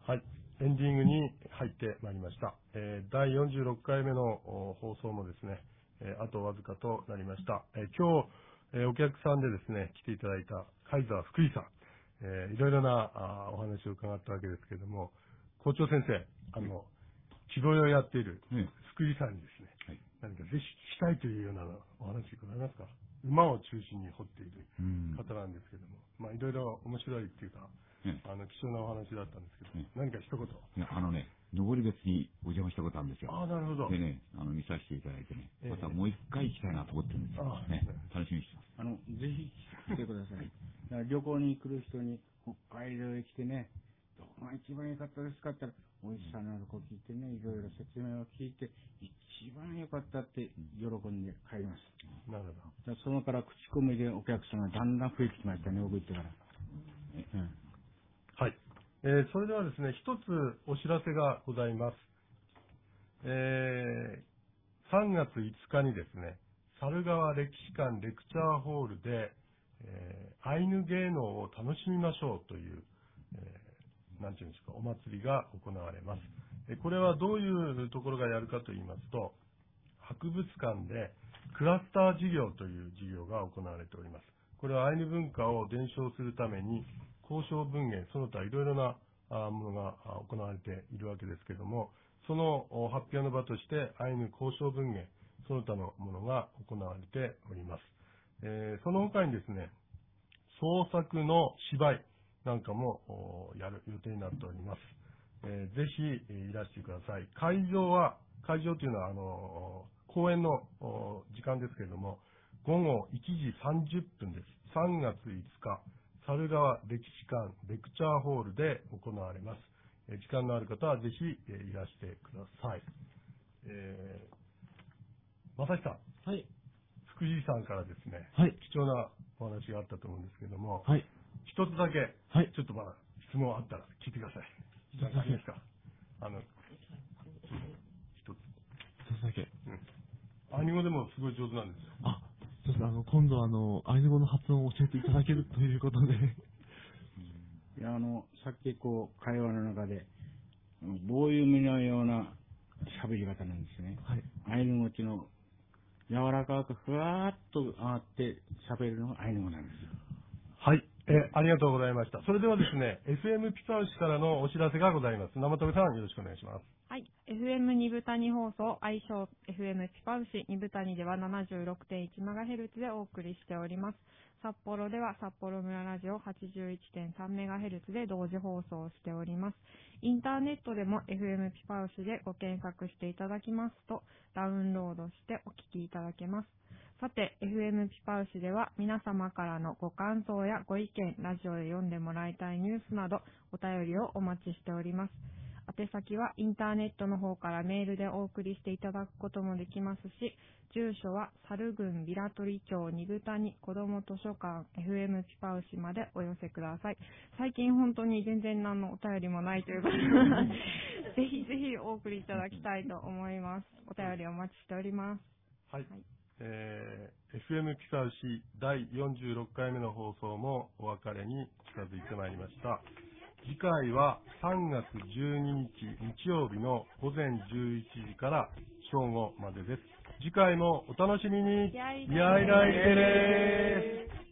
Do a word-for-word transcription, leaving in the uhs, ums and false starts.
はい、エンディングに入ってまいりました。えー、だいよんじゅうろっかいめの放送もですね、えー、あとわずかとなりました。えー、今日、えー、お客さんでですね、来ていただいた貝沢福井さん、えー、いろいろなあお話を伺ったわけですけれども、校長先生、あの、木彫りをやっている福井さんにですね、はい、何かぜひ聞きたいというようなお話ございますか？馬を中心に彫っている方なんですけども、まあいろいろ面白いっていうか、ね、あの貴重なお話だったんですけど、ね、何か一言。 いや、あのね、登別にお邪魔したことあるんですよ。 ああ、なるほど。 でね、あの、見させていただいてね、えー、またもう一回行きたいなと思ってるんですよ。あね、楽しみにしてます。 あの、ぜひ来てください。だから旅行に来る人に北海道へ来てね、どこが一番良かったですかって言ったら、お医者さんのとこ聞いてね、いろいろ説明を聞いて、一番良かったって喜んで帰ります。 なるほど。 そのから口コミでお客さんがだんだん増えてきましたね、僕行ってから。 うん、はい。えー、それではですね、一つお知らせがございます。えー、さんがついつかにですね、猿川歴史館レクチャーホールで、えー、アイヌ芸能を楽しみましょうという、えー、なんていうんですか、お祭りが行われます。えー、これはどういうところがやるかと言いますと、博物館でクラスター事業という事業が行われております。これはアイヌ文化を伝承するために、交渉文芸、その他いろいろなものが行われているわけですけれども、その発表の場としてアイヌ交渉文芸、その他のものが行われております。えー、その他にですね、創作の芝居なんかもやる予定になっております。えー、ぜひいらしてください。会場は、会場というのはあの公演の時間ですけれども、ごごいちじさんじゅっぷんです。さんがついつか、猿川歴史館レクチャーホールで行われます。えー、時間のある方はぜひ、えー、いらしてください。えー、正木さん。 はい。 福井さんからですね、 はい。 貴重なお話があったと思うんですけれども、 はい。 一つだけ、 はい。 ちょっとまあ、質問あったら聞いてください。 一つだけですか。あの、一つ。 一つだけ。 うん。アイヌ語でもすごい上手なんですよ。 あ、そうです。あの、今度あの、アイヌ語の発音を教えていただけるということで。 いや、あの、さっきこう、会話の中で、棒弓のような喋り方なんですね。はい。アイヌ語っていうの柔らかくふわーっと上がって喋るのがアイヌ語なんですよ。 はい。えー、ありがとうございました。それではですね、エフエム ピサウシからのお知らせがございます。生田さん、よろしくお願いします。 はい。エフエム 二部谷放送、愛称 エフエム ピパウシ二部谷では ななじゅうろくてんいちメガヘルツ でお送りしております。札幌では札幌村ラジオ はちじゅういってんさんメガヘルツ で同時放送しております。インターネットでも エフエム ピパウシでご検索していただきますと、ダウンロードしてお聞きいただけます。さて、エフエム ピパウシでは皆様からのご感想やご意見、ラジオで読んでもらいたいニュースなどお便りをお待ちしております。宛先はインターネットの方からメールでお送りしていただくこともできますし、住所は猿郡平取町二部谷子ども図書館 エフエム ピパウシまでお寄せください。最近本当に全然何のお便りもないということでぜひぜひお送りいただきたいと思います。お便りお待ちしております。 はい。はい、えー、エフエム ピサウシだいよんじゅうろっかいめの放送もお別れに近づいてまいりました。次回はさんがつじゅうににち日曜日のごぜんじゅういちじから正午までです。次回もお楽しみに。やいらいてれー。